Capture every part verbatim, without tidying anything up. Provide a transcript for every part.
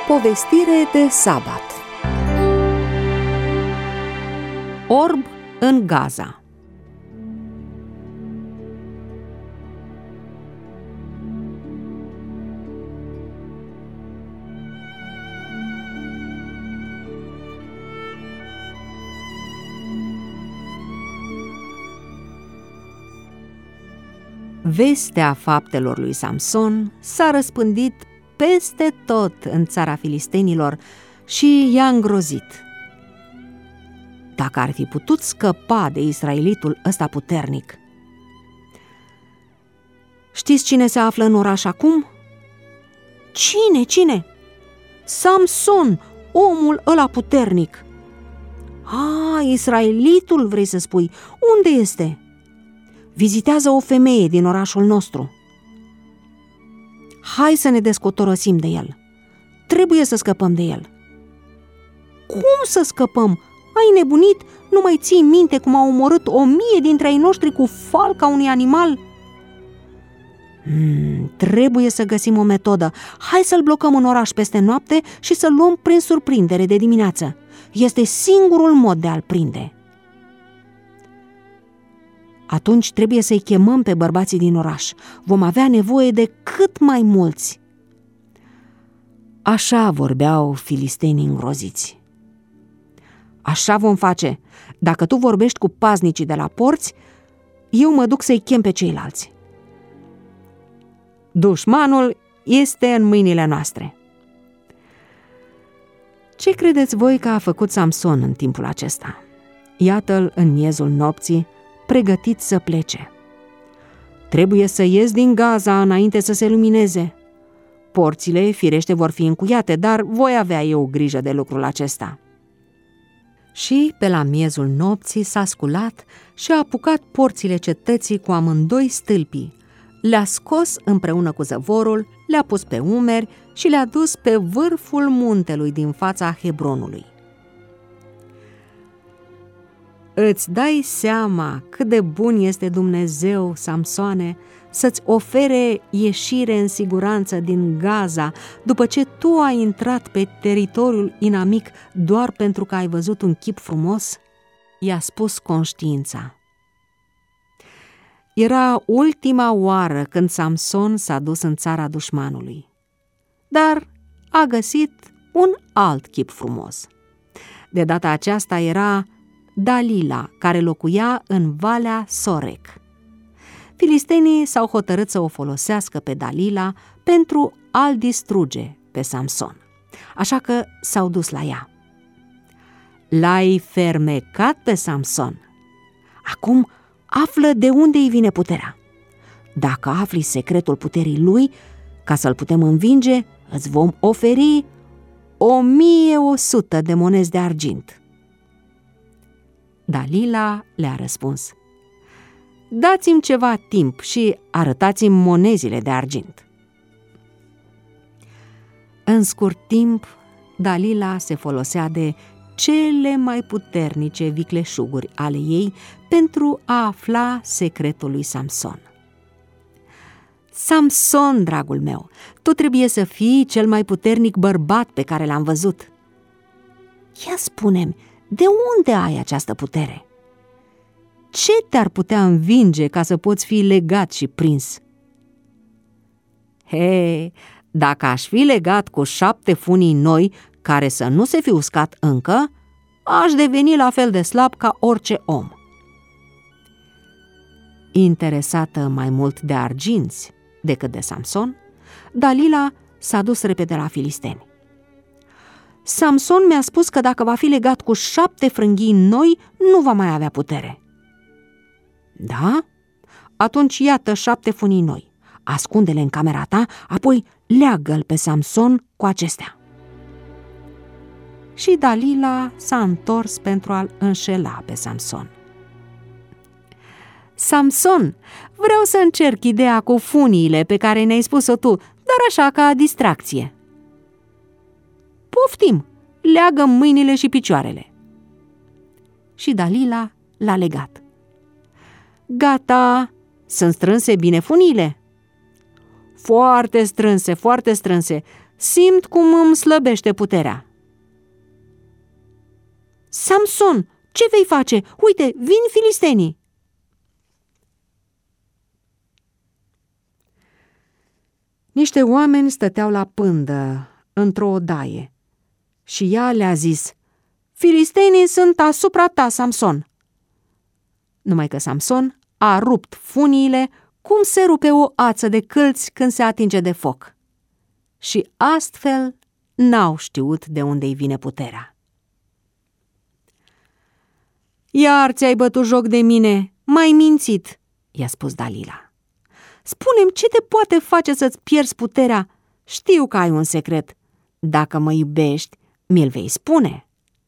Povestire de sabat. Orb în Gaza. Vestea faptelor lui Samson s-a răspândit peste tot în țara filistenilor și i-a îngrozit. Dacă ar fi putut scăpa de israelitul ăsta puternic. Știți cine se află în oraș acum? Cine, cine? Samson, omul ăla puternic. A, israelitul vrei să spui, unde este? Vizitează o femeie din orașul nostru. Hai să ne descotorosim de el. Trebuie să scăpăm de el. Cum să scăpăm? Ai nebunit? Nu mai ții minte cum a omorât o mie dintre ai noștri cu falca unui animal? Hmm, trebuie să găsim o metodă. Hai să-l blocăm în oraș peste noapte și să-l luăm prin surprindere de dimineață. Este singurul mod de a-l prinde. Atunci trebuie să-i chemăm pe bărbații din oraș. Vom avea nevoie de cât mai mulți. Așa vorbeau filistenii îngroziți. Așa vom face. Dacă tu vorbești cu paznicii de la porți, eu mă duc să-i chem pe ceilalți. Dușmanul este în mâinile noastre. Ce credeți voi că a făcut Samson în timpul acesta? Iată-l în miezul nopții, pregătit să plece. Trebuie să ies din Gaza înainte să se lumineze. Porțile, firește, vor fi încuiate, dar voi avea eu grijă de lucrul acesta. Și pe la miezul nopții s-a sculat și a apucat porțile cetății cu amândoi stâlpii. Le-a scos împreună cu zăvorul, le-a pus pe umeri și le-a dus pe vârful muntelui din fața Hebronului. Îți dai seama cât de bun este Dumnezeu, Samsoane, să-ți ofere ieșire în siguranță din Gaza după ce tu ai intrat pe teritoriul inamic doar pentru că ai văzut un chip frumos? I-a spus conștiința. Era ultima oară când Samson s-a dus în țara dușmanului, dar a găsit un alt chip frumos. De data aceasta era Dalila, care locuia în Valea Sorec. Filistenii s-au hotărât să o folosească pe Dalila pentru a-l distruge pe Samson, așa că s-au dus la ea. L-ai fermecat pe Samson. Acum află de unde îi vine puterea. Dacă afli secretul puterii lui, ca să-l putem învinge, îți vom oferi o mie o sută de monezi de argint. Dalila le-a răspuns: dați-mi ceva timp și arătați-mi monezile de argint. În scurt timp, Dalila se folosea de cele mai puternice vicleșuguri ale ei pentru a afla secretul lui Samson. Samson, dragul meu, tu trebuie să fii cel mai puternic bărbat pe care l-am văzut. Ia spune-mi, de unde ai această putere? Ce te-ar putea învinge ca să poți fi legat și prins? He, dacă aș fi legat cu șapte funii noi care să nu se fi uscat încă, aș deveni la fel de slab ca orice om. Interesată mai mult de arginți decât de Samson, Dalila s-a dus repede la filisteni. Samson mi-a spus că dacă va fi legat cu șapte frânghii noi, nu va mai avea putere. Da? Atunci iată șapte funii noi. Ascunde-le în camera ta, apoi leagă-l pe Samson cu acestea. Și Dalila s-a întors pentru a-l înșela pe Samson. Samson, vreau să încerc ideea cu funiile pe care ne-ai spus-o tu, dar așa ca distracție. Poftim, leagă mâinile și picioarele. Și Dalila l-a legat. Gata, sunt strânse bine funiile? Foarte strânse, foarte strânse. Simt cum îmi slăbește puterea. Samson, ce vei face? Uite, vin filistenii! Niște oameni stăteau la pândă, într-o odaie, și ea le-a zis: Filistenii sunt asupra ta, Samson. Numai că Samson a rupt funiile cum se rupe o ață de câlți când se atinge de foc. Și astfel n-au știut de unde-i vine puterea. Iar ți-ai bătut joc de mine, m-ai mințit, i-a spus Dalila. Spune-mi ce te poate face să-ți pierzi puterea. Știu că ai un secret. Dacă mă iubești, mi-l vei spune.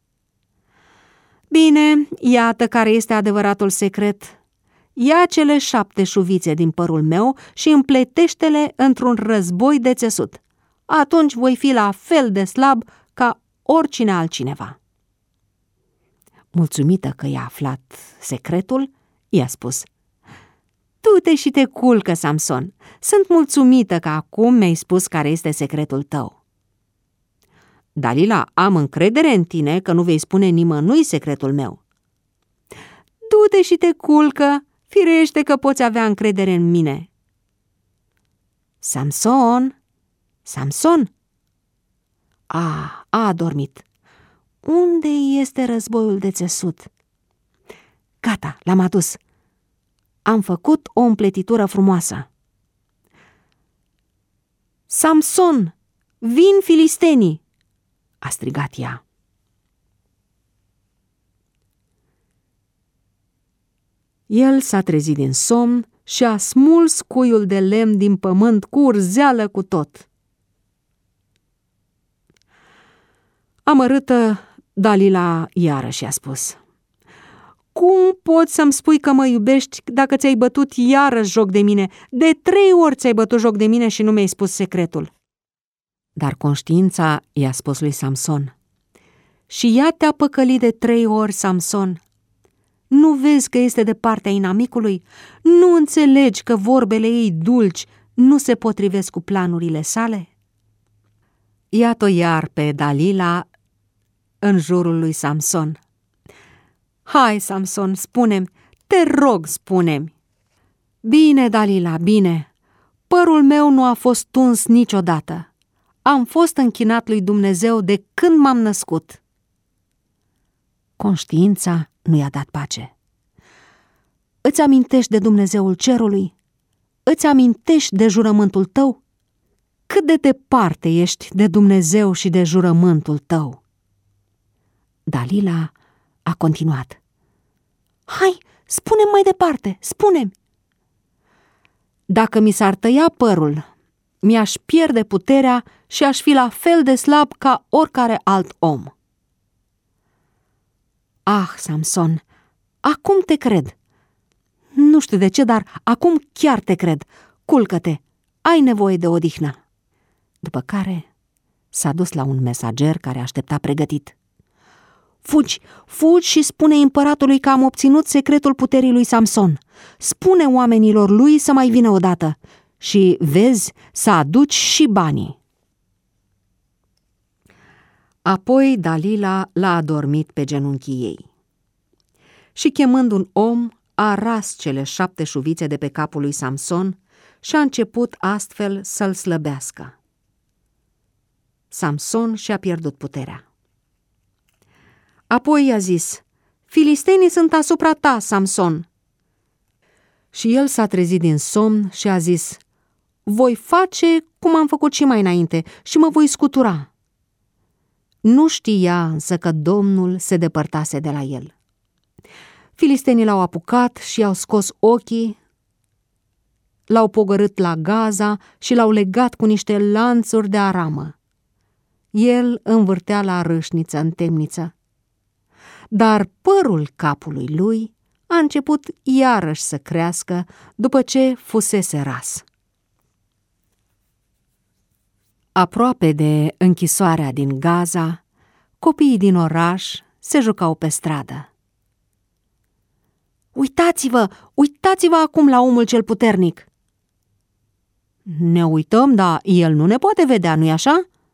Bine, iată care este adevăratul secret. Ia cele șapte șuvițe din părul meu și împletește-le într-un război de țesut. Atunci voi fi la fel de slab ca oricine altcineva. Mulțumită că i-a aflat secretul, i-a spus: Du-te și te culcă, Samson. Sunt mulțumită că acum mi-ai spus care este secretul tău. Dalila, am încredere în tine că nu vei spune nimănui secretul meu. Du-te și te culcă, firește că poți avea încredere în mine. Samson, Samson! A, a adormit. Unde este războiul de țesut? Gata, l-am adus. Am făcut o împletitură frumoasă. Samson, vin filistenii! A strigat ea. El s-a trezit din somn și a smuls cuiul de lemn din pământ cu urzeală cu tot. Amărâtă, Dalila iarăși a spus: Cum poți să-mi spui că mă iubești dacă ți-ai bătut iarăși joc de mine? De trei ori ți-ai bătut joc de mine și nu mi-ai spus secretul. Dar conștiința i-a spus lui Samson: Și ea te-a păcălit de trei ori, Samson. Nu vezi că este de partea inamicului? Nu înțelegi că vorbele ei dulci nu se potrivesc cu planurile sale? Iată iar pe Dalila în jurul lui Samson. Hai, Samson, spune-mi, te rog, spune-mi. Bine, Dalila, bine. Părul meu nu a fost tuns niciodată. Am fost închinat lui Dumnezeu de când m-am născut. Conștiința nu i-a dat pace. Îți amintești de Dumnezeul cerului? Îți amintești de jurământul tău? Cât de departe ești de Dumnezeu și de jurământul tău? Dalila a continuat. Hai, spune-mi mai departe, spune-mi. Dacă mi s-ar tăia părul, mi-aș pierde puterea și aș fi la fel de slab ca oricare alt om. Ah, Samson, acum te cred. Nu știu de ce, dar acum chiar te cred. Culcă-te, ai nevoie de odihnă. După care s-a dus la un mesager care aștepta pregătit. Fugi, fugi și spune împăratului că am obținut secretul puterii lui Samson. Spune oamenilor lui să mai vină odată și, vezi, să aduci și banii. Apoi Dalila l-a adormit pe genunchii ei. Și chemând un om, a ras cele șapte șuvițe de pe capul lui Samson și a început astfel să-l slăbească. Samson și-a pierdut puterea. Apoi i-a zis: Filistenii sunt asupra ta, Samson. Și el s-a trezit din somn și a zis: Voi face cum am făcut și mai înainte și mă voi scutura. Nu știa însă că Domnul se depărtase de la el. Filistenii l-au apucat și i-au scos ochii, l-au pogorât la Gaza și l-au legat cu niște lanțuri de aramă. El învârtea la râșniță în temniță. Dar părul capului lui a început iarăși să crească după ce fusese ras. Aproape de închisoarea din Gaza, copiii din oraș se jucau pe stradă. Uitați-vă, uitați-vă acum la omul cel puternic! Ne uităm, dar el nu ne poate vedea, nu-i așa?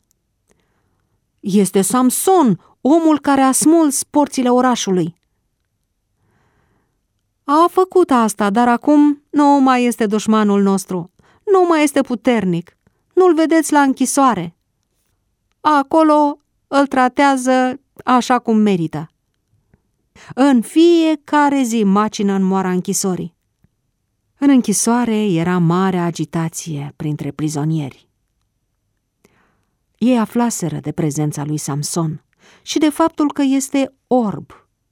Este Samson, omul care a smuls porțile orașului. A făcut asta, dar acum nu mai este dușmanul nostru, nu mai este puternic, nu-l vedeți la închisoare. Acolo îl tratează așa cum merită. În fiecare zi macină în moara închisorii. În închisoare era mare agitație printre prizonieri. Ei aflaseră de prezența lui Samson și de faptul că este orb.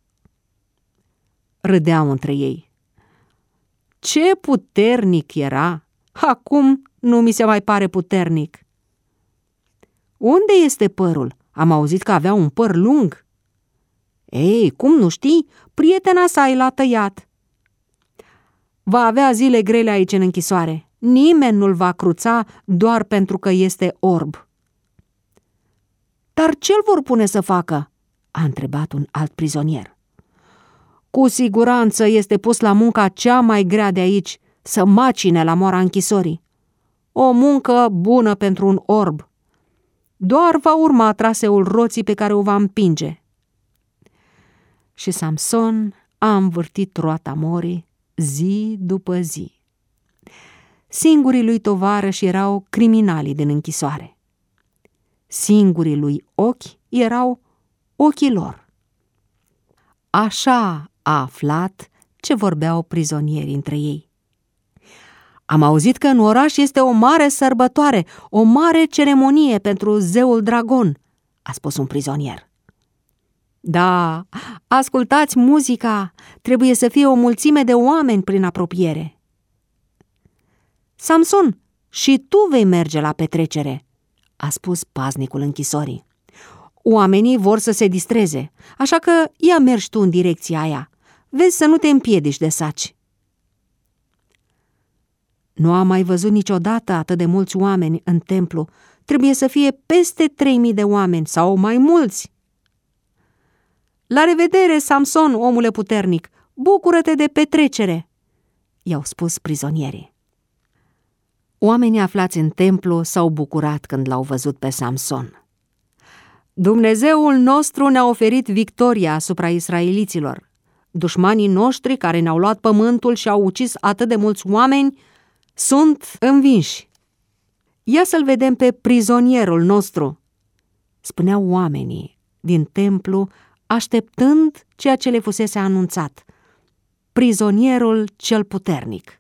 Râdeau între ei. Ce puternic era! Acum nu mi se mai pare puternic. Unde este părul? Am auzit că avea un păr lung. Ei, cum nu știi? Prietena sa i l-a tăiat. Va avea zile grele aici în închisoare. Nimeni nu-l va cruța doar pentru că este orb. Dar ce-l vor pune să facă? A întrebat un alt prizonier. Cu siguranță este pus la munca cea mai grea de aici, să macine la moara închisorii. O muncă bună pentru un orb. Doar va urma traseul roții pe care o va împinge. Și Samson a învârtit roata morii zi după zi. Singurii lui tovarăși erau criminalii din închisoare. Singurii lui ochi erau ochii lor. Așa a aflat ce vorbeau prizonierii între ei. Am auzit că în oraș este o mare sărbătoare, o mare ceremonie pentru zeul dragon, a spus un prizonier. Da, ascultați muzica, trebuie să fie o mulțime de oameni prin apropiere. Samson, și tu vei merge la petrecere, a spus paznicul închisorii. Oamenii vor să se distreze, așa că ia mergi tu în direcția aia. Vezi să nu te împiedici de saci. Nu am mai văzut niciodată atât de mulți oameni în templu. Trebuie să fie peste trei mii de oameni sau mai mulți. La revedere, Samson, omule puternic! Bucură-te de petrecere! I-au spus prizonierii. Oamenii aflați în templu s-au bucurat când l-au văzut pe Samson. Dumnezeul nostru ne-a oferit victoria asupra israeliților. Dușmanii noștri care ne-au luat pământul și au ucis atât de mulți oameni sunt învinși. Ia să-l vedem pe prizonierul nostru, spuneau oamenii din templu, așteptând ceea ce le fusese anunțat. Prizonierul cel puternic.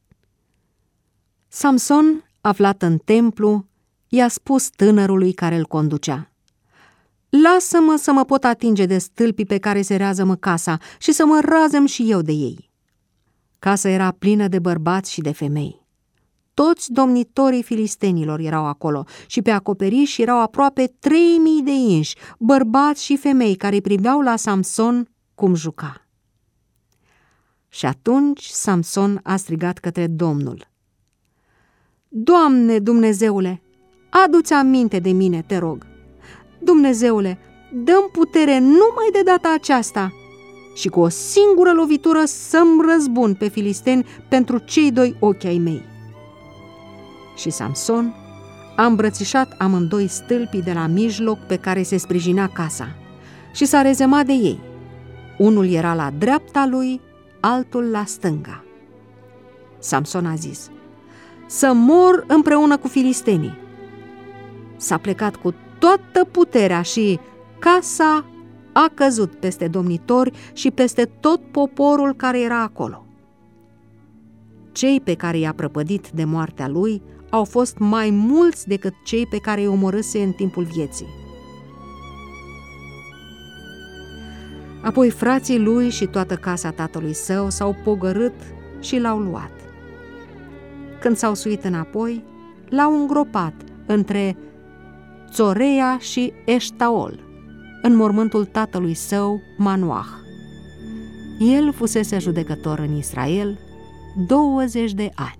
Samson, aflat în templu, i-a spus tânărului care îl conducea: Lasă-mă să mă pot atinge de stâlpii pe care se rează-mă casa și să mă razem și eu de ei. Casa era plină de bărbați și de femei. Toți domnitorii filistenilor erau acolo și pe acoperiș erau aproape trei mii de inși, bărbați și femei care priveau la Samson cum juca. Și atunci Samson a strigat către Domnul: Doamne Dumnezeule, adu-ți aminte de mine, te rog. Dumnezeule, dă-mi putere numai de data aceasta și cu o singură lovitură să-mi răzbun pe filisteni pentru cei doi ochi ai mei. Și Samson a îmbrățișat amândoi stâlpii de la mijloc pe care se sprijinea casa și s-a rezemat de ei. Unul era la dreapta lui, altul la stânga. Samson a zis: Să mor împreună cu filistenii. S-a plecat cu toată puterea și casa a căzut peste domnitori și peste tot poporul care era acolo. Cei pe care i-a prăpădit de moartea lui au fost mai mulți decât cei pe care îi omorâse în timpul vieții. Apoi frații lui și toată casa tatălui său s-au pogorât și l-au luat. Când s-au suit înapoi, l-au îngropat între Țorea și Eștaol, în mormântul tatălui său, Manoah. El fusese judecător în Israel douăzeci de ani.